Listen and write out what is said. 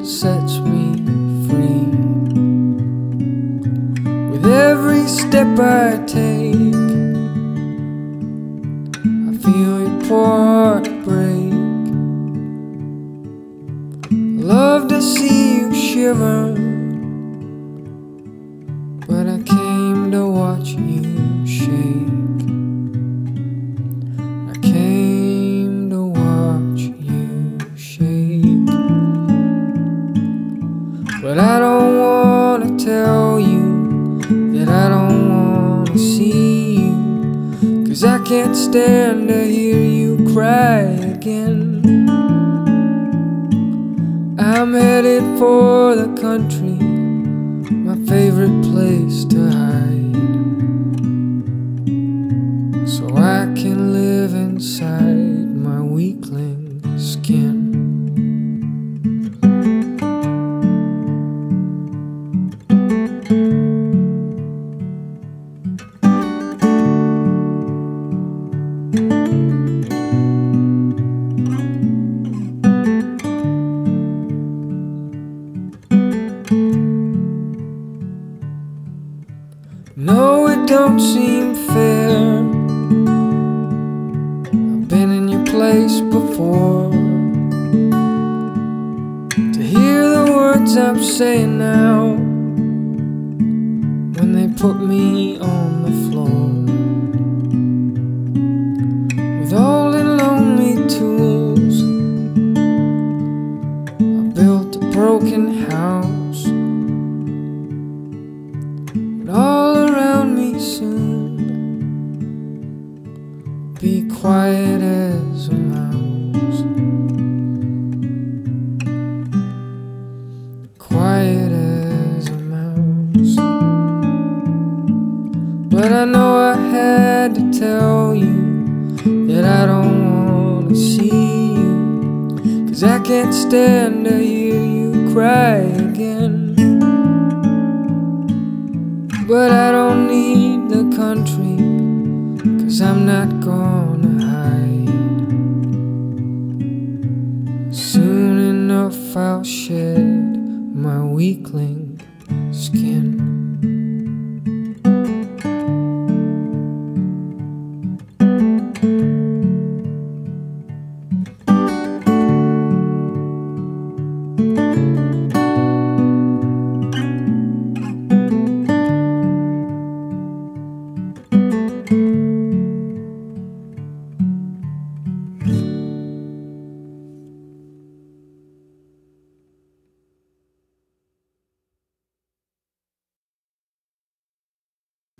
sets me free. With every step I take, I feel your poor heart break. Love to see you shiver, but I came to watch you shake. I came to watch you shake. But I don't wanna tell you that I don't wanna see you, 'cause I can't stand to hear you cry again. I'm headed for the country, my favorite place to hide, so I can live inside my weakling skin. No, it don't seem fair. I've been in your place before. To hear the words I'm saying now, when they put me on the floor, with all the lonely tools, I built a broken house, and all around me soon be quiet as a mouse, quiet as a mouse. But I know I had to tell you that I don't wanna see you, 'cause I can't stand to hear you cry again. But I don't need the country, 'cause I'm not gonna hide. Soon enough I'll shed my weakling skin.